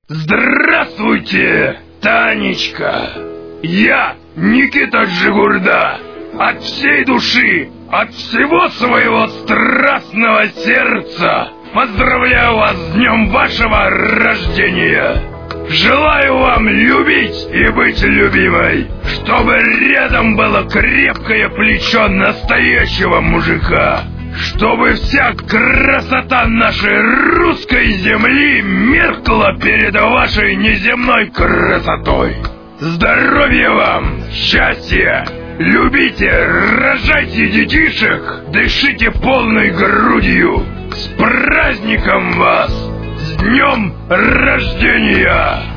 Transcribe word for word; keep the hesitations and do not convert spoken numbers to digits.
Здравствуйте, Танечка! Я, Никита Джигурда, от всей души, от всего своего страстного сердца поздравляю вас с днем вашего рождения! Желаю вам любить и быть любимой, чтобы рядом было крепкое плечо настоящего мужика, чтобы вся красота нашей русской земли меркла перед вашей неземной красотой. Здоровья вам, счастья, любите, рожайте детишек, дышите полной грудью. С праздником вас! С днем рождения!